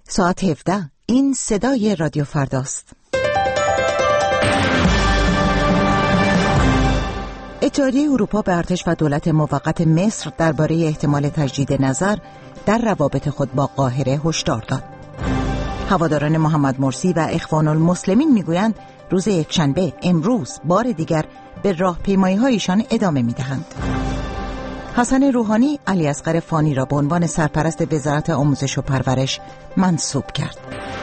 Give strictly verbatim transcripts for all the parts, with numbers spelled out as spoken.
ساعت هفده. این صدای رادیو فرداست. اتحادیه اروپا به ارتش و دولت موقت مصر درباره احتمال تجدید نظر در روابط خود با قاهره هشدار داد. هواداران محمد مرسی و اخوان المسلمین میگویند روز یکشنبه امروز بار دیگر به راهپیمایی‌هایشان ادامه می‌دهند. حسن روحانی علی اصغر فانی را به عنوان سرپرست وزارت آموزش و پرورش منصوب کرد.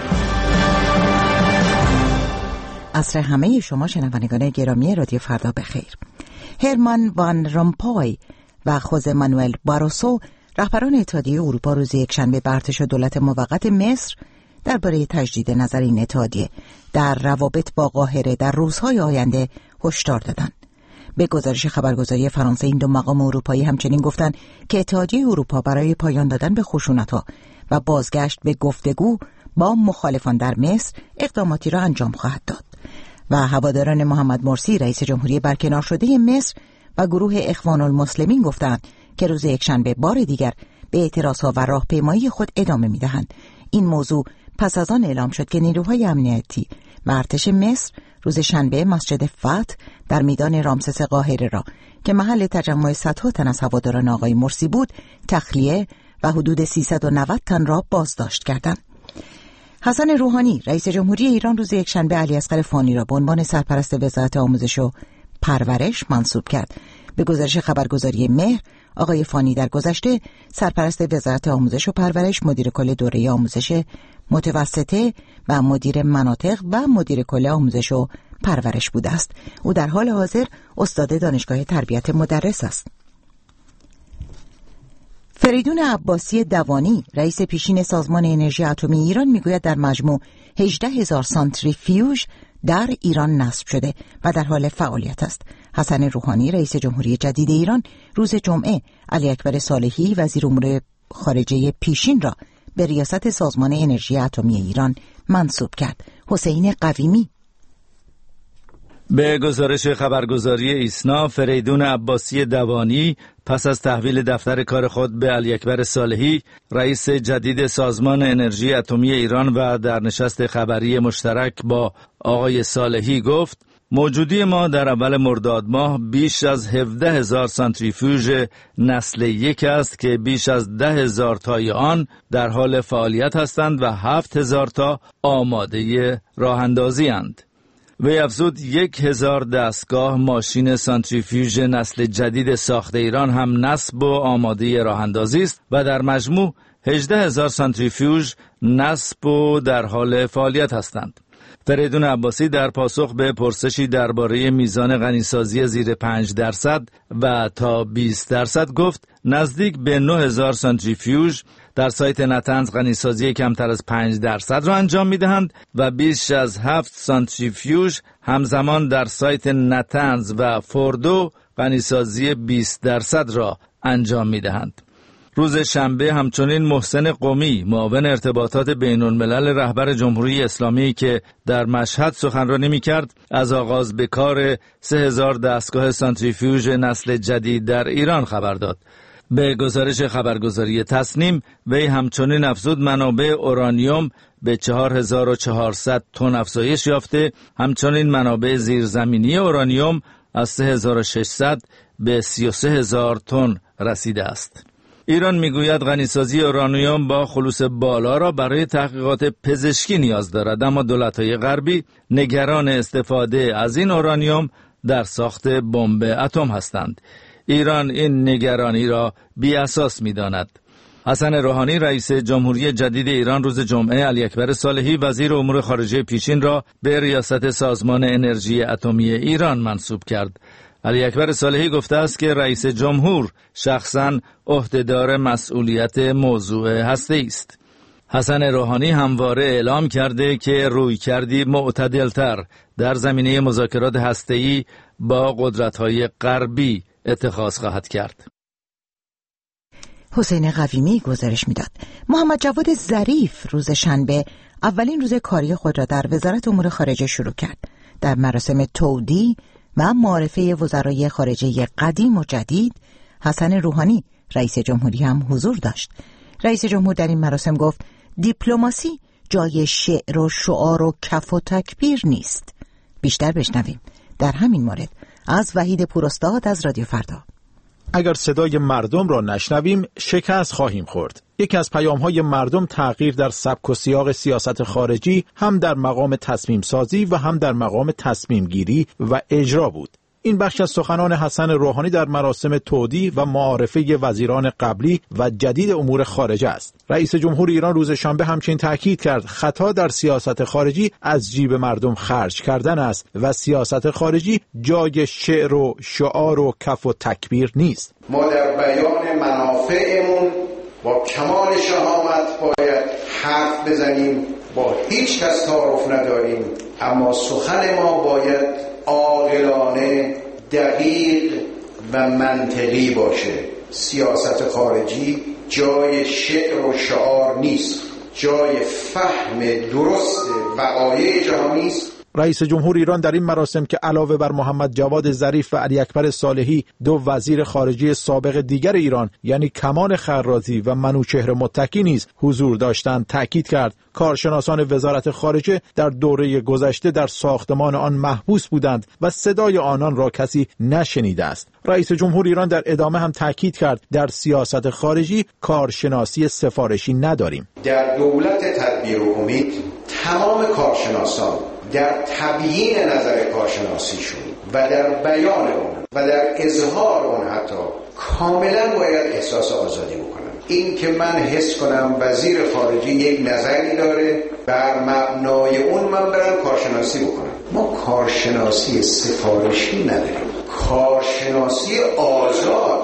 عصر همه شما شنوندگان گرامی رادیو فردا بخیر. هرمان وان رامپوی و خوزه مانوئل باروسو رهبران اتحادیه اروپا روز یکشنبه به ارتش و دولت موقت مصر درباره تجدید نظر این اتحادیه در روابط با قاهره در روزهای آینده هشدار دادند. به گزارش خبرگزاری فرانسه این دو مقام اروپایی همچنین گفتند که اتحادیه اروپا برای پایان دادن به خشونت‌ها و بازگشت به گفتگو با مخالفان در مصر اقداماتی را انجام خواهد داد. و هواداران محمد مرسی رئیس جمهوری برکنار شده مصر و گروه اخوان المسلمین گفتند که روز یکشنبه بار دیگر به اعتراضها و راهپیمایی خود ادامه می‌دهند. این موضوع پس از آن اعلام شد که نیروهای امنیتی و ارتش مصر روز شنبه مسجد فتح در میدان رامسس قاهره را که محل تجمع صدها تن از هواداران آقای مرسی بود تخلیه و حدود سیصد و نود تن را بازداشت کردند. حسن روحانی رئیس جمهوری ایران روز یکشنبه علی اصغر فانی را به عنوان سرپرست وزارت آموزش و پرورش منصوب کرد. به گزارش خبرگزاری مهر، آقای فانی در گذشته سرپرست وزارت آموزش و پرورش، مدیر کل دوره آموزش متوسطه و مدیر مناطق و مدیر کل آموزش و پرورش بوده است. او در حال حاضر استاد دانشگاه تربیت مدرس است. فریدون عباسی دوانی رئیس پیشین سازمان انرژی اتمی ایران میگوید در مجموع هجده هزار سانتریفیوژ در ایران نصب شده و در حال فعالیت است. حسن روحانی رئیس جمهوری جدید ایران روز جمعه علی اکبر صالحی وزیر امور خارجه پیشین را به ریاست سازمان انرژی اتمی ایران منصوب کرد. حسین قویمی. به گزارش خبرگزاری ایسنا، فریدون عباسی دوانی پس از تحویل دفتر کار خود به علی اکبر صالحی رئیس جدید سازمان انرژی اتمی ایران و در نشست خبری مشترک با آقای صالحی گفت موجودی ما در اول مرداد ماه بیش از هفده هزار سانتریفیوژ نسل یک است که بیش از ده هزار تای آن در حال فعالیت هستند و هفت هزار تا آماده راه اندازی اند. وی افزود یک هزار دستگاه ماشین سانتریفیوژ نسل جدید ساخت ایران هم نصب و آماده راه اندازی است و در مجموع هجده هزار سانتریفیوژ نصب و در حال فعالیت هستند. فریدون عباسی در پاسخ به پرسشی درباره میزان غنیسازی زیر پنج درصد و تا بیست درصد گفت نزدیک به نه هزار سانتریفیوژ در سایت نتنز غنیسازی کمتر از پنج درصد را انجام می‌دهند و بیش از هفت سانتریفیوژ همزمان در سایت نتنز و فوردو غنیسازی بیست درصد را انجام می‌دهند. روز شنبه همچنین محسن قمی معاون ارتباطات بین الملل رهبر جمهوری اسلامی که در مشهد سخنرانی می‌کرد از آغاز به کار سه هزار دستگاه سانتریفیوژ نسل جدید در ایران خبر داد. به گزارش خبرگزاری تصنیم، وی همچنین افزود منابع اورانیوم به چهار هزار و چهارصد تن افزایش یافته، همچنین منابع زیرزمینی اورانیوم از سه هزار و ششصد به سی و سه هزار تن رسیده است. ایران میگوید غنیسازی اورانیوم با خلوص بالا را برای تحقیقات پزشکی نیاز دارد، اما دولت‌های غربی نگران استفاده از این اورانیوم در ساخت بمب اتم هستند. ایران این نگرانی را بی اساس می داند. حسن روحانی رئیس جمهوری جدید ایران روز جمعه علی اکبر صالحی وزیر امور خارجه پیشین را به ریاست سازمان انرژی اتمی ایران منصوب کرد. علی اکبر صالحی گفته است که رئیس جمهور شخصاً عهدهدار مسئولیت موضوع هسته‌ای است. حسن روحانی همواره اعلام کرده که رویکردی معتدلتر در زمینه مذاکرات هسته‌ای با قدرت‌های غربی اتخاذ خواهد کرد. حسین قویمی گزارش میداد. محمد جواد ظریف روز شنبه اولین روز کاری خود را در وزارت امور خارجه شروع کرد. در مراسم تودیع و معرفه وزرای خارجه قدیم و جدید حسن روحانی رئیس جمهوری هم حضور داشت. رئیس جمهور در این مراسم گفت دیپلماسی جای شعر و شعار و کف و تکبیر نیست. بیشتر بشنویم در همین مورد از وحید پوراستاد از رادیو فردا. اگر صدای مردم را نشنویم شکست خواهیم خورد. یکی از پیام‌های مردم تغییر در سبک و سیاق سیاست خارجی هم در مقام تصمیم سازی و هم در مقام تصمیم گیری و اجرا بود. این بخش از سخنان حسن روحانی در مراسم تودیع و معارفه وزیران قبلی و جدید امور خارجه است. رئیس جمهور ایران روز شنبه همچنین تاکید کرد خطا در سیاست خارجی از جیب مردم خرج کردن است و سیاست خارجی جای شعر و شعار و کف و تکبیر نیست. ما در بیان منافعمون با کمال شهامت باید حرف بزنیم، با هیچ کس تعارف نداریم، اما سخن ما باید عاقلانه، دقیق و منطقی باشه. سیاست خارجی جای شعر و شعار نیست، جای فهم درست وقایع جهانی است. رئیس جمهور ایران در این مراسم که علاوه بر محمد جواد ظریف و علی اکبر صالحی دو وزیر خارجه سابق دیگر ایران یعنی کمال خرازی و منوچهر متکی نیز حضور داشتند تاکید کرد کارشناسان وزارت خارجه در دوره گذشته در ساختمان آن محبوس بودند و صدای آنان را کسی نشنیده است. رئیس جمهور ایران در ادامه هم تاکید کرد در سیاست خارجی کارشناسی سفارشی نداریم. در دولت تدبیر و امید تمام کارشناسان در تبیین نظر کارشناسیشون و در بیان اون و در اظهار اون حتی کاملا باید احساس آزادی بکنن. این که من حس کنم وزیر خارجه یک نظری داره بر مبنای اون من برم کارشناسی بکنم، ما کارشناسی سفارشی نداریم، کارشناسی آزاد.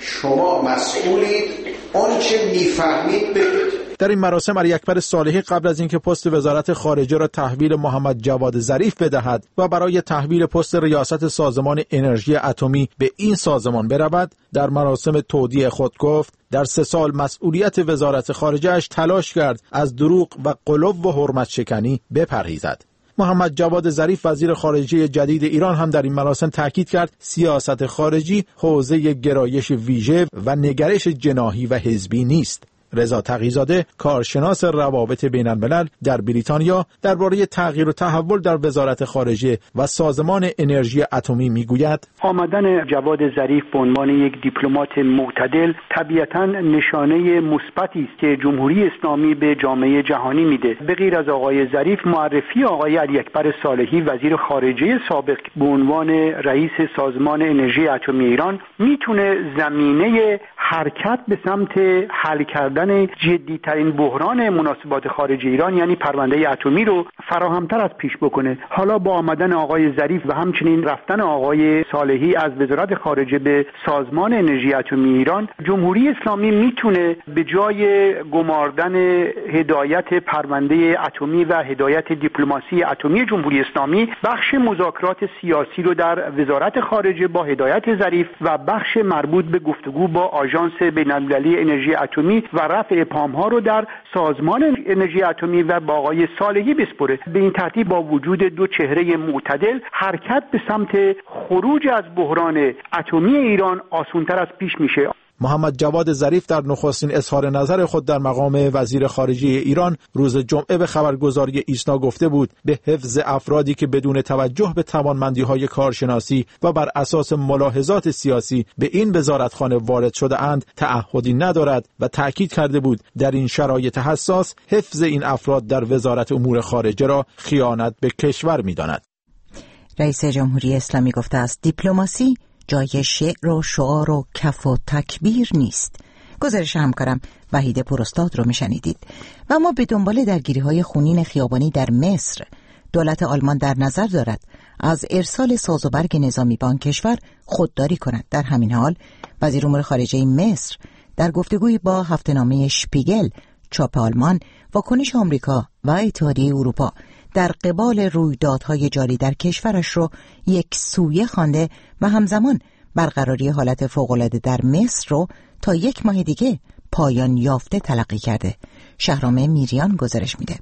شما مسئولید، اون چه میفهمید بگید. در این مراسم علی اکبر صالحی قبل از اینکه پست وزارت خارجه را تحویل محمد جواد ظریف بدهد و برای تحویل پست ریاست سازمان انرژی اتمی به این سازمان برود، در مراسم تودیع خود گفت در سه سال مسئولیت وزارت خارجه‌اش تلاش کرد از دروغ و غلو و حرمت شکنی بپرهیزد. محمد جواد ظریف وزیر خارجه جدید ایران هم در این مراسم تاکید کرد سیاست خارجی حوزه گرایش ویژه و نگرش جناحی و حزبی نیست. رضا تقی‌زاده کارشناس روابط بین‌الملل در بریتانیا درباره تغییر و تحول در وزارت خارجه و سازمان انرژی اتمی میگوید آمدن جواد ظریف به عنوان یک دیپلمات معتدل طبیعتاً نشانه مثبتی است که جمهوری اسلامی به جامعه جهانی میده. به غیر از آقای ظریف، معرفی آقای علی اکبر صالحی وزیر خارجه سابق به عنوان رئیس سازمان انرژی اتمی ایران میتونه زمینه حرکت به سمت حل کردن جدی‌ترین بحران مناسبات خارجی ایران یعنی پرونده اتمی رو فراهمتر از پیش بکنه. حالا با آمدن آقای ظریف و همچنین رفتن آقای صالحی از وزارت خارجه به سازمان انرژی اتمی ایران، جمهوری اسلامی میتونه به جای گماردن هدایت پرونده اتمی و هدایت دیپلماسی اتمی جمهوری اسلامی، بخش مذاکرات سیاسی رو در وزارت خارجه با هدایت ظریف و بخش مربوط به گفتگو با آژانس بین‌المللی انرژی اتمی و رفع ابهام‌ها رو در سازمان انرژی اتمی و با آقای صالحی بسپره. به این ترتیب با وجود دو چهره معتدل حرکت به سمت خروج از بحران اتمی ایران آسان‌تر از پیش میشه. محمد جواد ظریف در نخستین اظهار نظر خود در مقام وزیر خارجه ایران روز جمعه به خبرگزاری ایسنا گفته بود به حفظ افرادی که بدون توجه به توانمندی‌های کارشناسی و بر اساس ملاحظات سیاسی به این وزارتخانه وارد شده اند تعهدی ندارد و تأکید کرده بود در این شرایط حساس حفظ این افراد در وزارت امور خارجه را خیانت به کشور می‌داند. رئیس جمهوری اسلامی گفته است دیپلماسی جای شعر و شعار و کف و تکبیر نیست. گزارش همکارم وحید پوراستاد رو میشنیدید. و ما به دنبال درگیری‌های خونین خیابانی در مصر. دولت آلمان در نظر دارد از ارسال ساز و برگ نظامی به آن کشور خودداری کند. در همین حال وزیر امور خارجه مصر در گفتگویی با هفته‌نامه شپیگل چاپ آلمان واکنش آمریکا و اتحادیه اروپا در قبال رویدادهای جاری در کشورش رو یک سویه خوانده و همزمان برقراری حالت فوق‌العاده در مصر رو تا یک ماه دیگه پایان یافته تلقی کرده. شهرام میریان گزارش میده.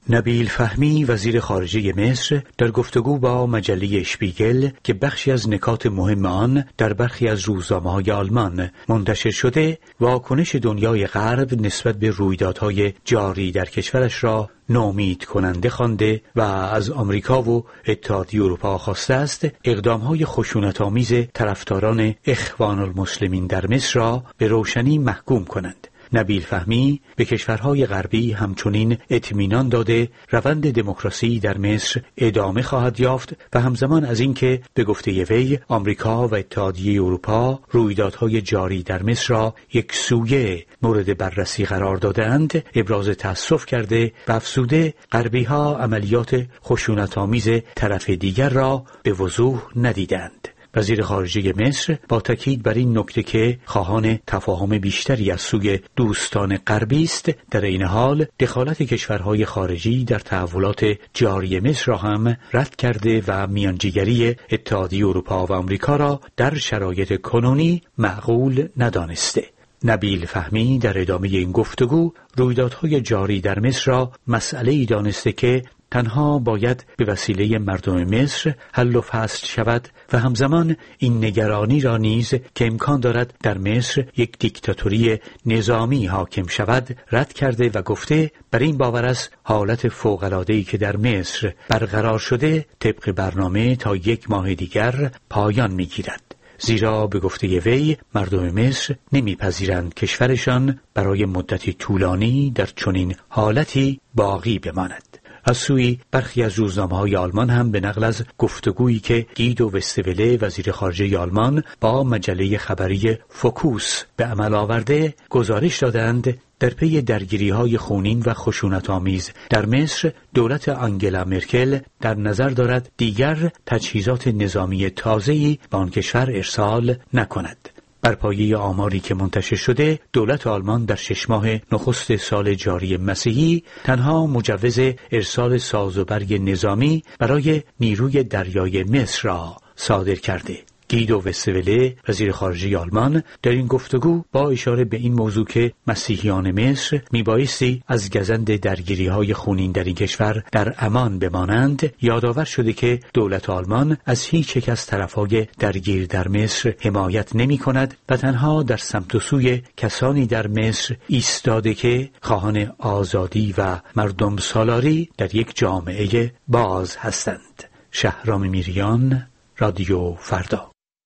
نبیل فهمی وزیر خارجه مصر در گفتگو با مجله اشپیگل که بخشی از نکات مهم آن در برخی از روزنامه‌های آلمان منتشر شده، واکنش دنیای غرب نسبت به رویدادهای جاری در کشورش را ناامید کننده خوانده و از آمریکا و اتحادیه اروپا خواسته است اقدام‌های خشونت‌آمیز طرفداران اخوان المسلمین در مصر را به روشنی محکوم کنند. نبیل فهمی به کشورهای غربی همچنین اطمینان داده روند دموکراسی در مصر ادامه خواهد یافت و همزمان از اینکه به گفته وی آمریکا و اتحادیه اروپا رویدادهای جاری در مصر را یک سویه مورد بررسی قرار دادند، ابراز تأسف کرده و افزوده غربی‌ها عملیات خشونت‌آمیز طرف دیگر را به وضوح ندیدند. وزیر خارجه مصر با تاکید بر این نکته که خواهان تفاهم بیشتری از سوی دوستان غربی است، در این حال دخالت کشورهای خارجی در تحولات جاری مصر را هم رد کرده و میانجیگری اتحادیه اروپا و آمریکا را در شرایط کنونی معقول ندانسته. نبیل فهمی در ادامه این گفتگو رویدادهای جاری در مصر را مسئله‌ای دانسته که تنها باید به وسیله مردم مصر حل و فصل شود و همزمان این نگرانی را نیز که امکان دارد در مصر یک دیکتاتوری نظامی حاکم شود رد کرده و گفته بر این باور است حالت فوق‌العاده‌ای که در مصر برقرار شده طبق برنامه تا یک ماه دیگر پایان می‌گیرد. زیرا به گفته وی مردم مصر نمیپذیرند کشورشان برای مدتی طولانی در چنین حالتی باقی بماند. از سوی برخی از روزنامه‌های آلمان هم به نقل از گفتگویی که گیدو وستوله وزیر خارجه آلمان با مجله خبری فوکوس به عمل آورده گزارش دادند در پی درگیری‌های خونین و خشونت‌آمیز در مصر دولت آنگلا مرکل در نظر دارد دیگر تجهیزات نظامی تازه‌ای به آن کشور ارسال نکند. بر پایه آماری که منتشر شده، دولت آلمان در شش ماه نخست سال جاری مسیحی تنها مجوز ارسال سازوبرگ نظامی برای نیروی دریای مصر را صادر کرده. گیدو وستوله وزیر خارجه آلمان در این گفتگو با اشاره به این موضوع که مسیحیان مصر میبایستی از گزند درگیری‌های خونین در این کشور در امان بمانند یادآور شده که دولت آلمان از هیچ یک از طرف‌های درگیر در مصر حمایت نمی‌کند و تنها در سمت و سوی کسانی در مصر ایستاده که خواهان آزادی و مردم سالاری در یک جامعه باز هستند. شهرام میریان، رادیو فردا.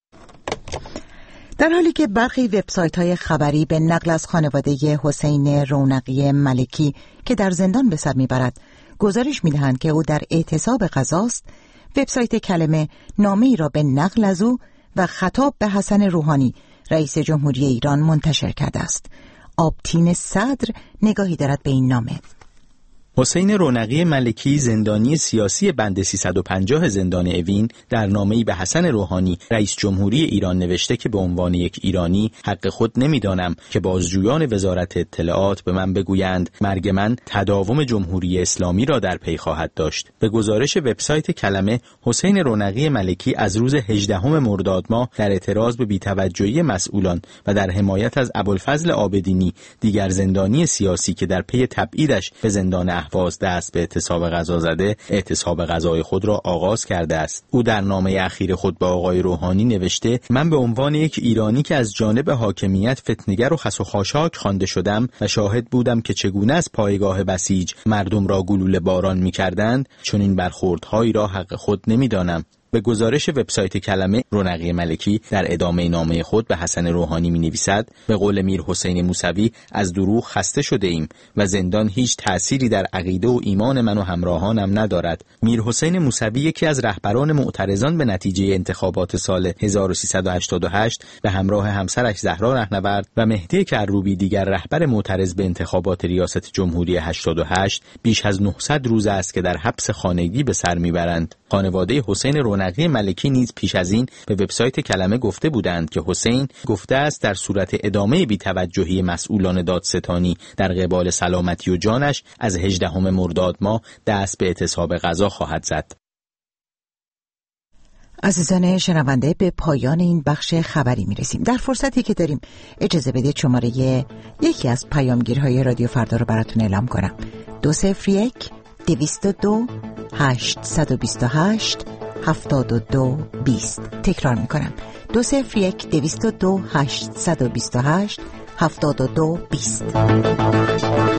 در حالی که برخی وبسایت‌های خبری به نقل از خانواده حسین رونقی ملکی که در زندان به سر میبرد گزارش میدهند که او در اعتصاب غذاست، وبسایت کلمه نامه‌ای را به نقل از او و خطاب به حسن روحانی رئیس جمهوری ایران منتشر کرده است. آبتین صدر نگاهی دارد به این نامه. حسین رونقی ملکی زندانی سیاسی بند سیصد و پنجاه زندان اوین در نامه‌ای به حسن روحانی رئیس جمهوری ایران نوشته که به عنوان یک ایرانی حق خود نمی‌دانم که بازجویان وزارت اطلاعات به من بگویند مرگ من تداوم جمهوری اسلامی را در پی خواهد داشت. به گزارش وبسایت کلمه، حسین رونقی ملکی از روز هجدهم مرداد ماه در اعتراض به بی‌توجهی مسئولان و در حمایت از ابوالفضل عابدینی دیگر زندانی سیاسی که در پی تبعیدش به زندان اهواز دست به اعتصاب غذا زده، اعتصاب غذای خود را آغاز کرده است. او در نامه اخیر خود به آقای روحانی نوشته: من به عنوان یک ایرانی که از جانب حاکمیت فتنه‌گر و خس و خاشاک خوانده شدم و شاهد بودم که چگونه از پایگاه بسیج مردم را گلوله باران می‌کردند، چون این برخوردهایی را حق خود نمی‌دانم. به گزارش وبسایت کلمه، رونقی ملکی در ادامه نامه خود به حسن روحانی می‌نویسد: به قول میر حسین موسوی از دروغ خسته شده ایم و زندان هیچ تأثیری در عقیده و ایمان من و همراهانم ندارد. میر حسین موسوی یکی از رهبران معترضان به نتیجه انتخابات سال هزار و سیصد و هشتاد و هشت به همراه همسرش زهرا رهنورد و مهدی کروبی دیگر رهبر معترض به انتخابات ریاست جمهوری هشتاد و هشت بیش از نهصد روز است که در حبس خانگی به سر میبرند. خانواده حسین رونقی ملکی نیز پیش از این به وبسایت کلمه گفته بودند که حسین گفته است در صورت ادامه بی‌توجهی مسئولان دادستانی در قبال سلامتی و جانش از هجدهم مرداد ماه دست به اعتصاب غذا خواهد زد. عزیزان شنونده، به پایان این بخش خبری میرسیم. در فرصتی که داریم اجازه بدید شماره یکی از پیامگیرهای رادیو فردا رو براتون اعلام کنم: دو صفر یک دویست و دو هشتصد و بیست و هشت هفتاد و دو بیست. تکرار میکنم دو صفر یک دویست و دو هشتصد و بیست و هشت هفتاد و دو بیست.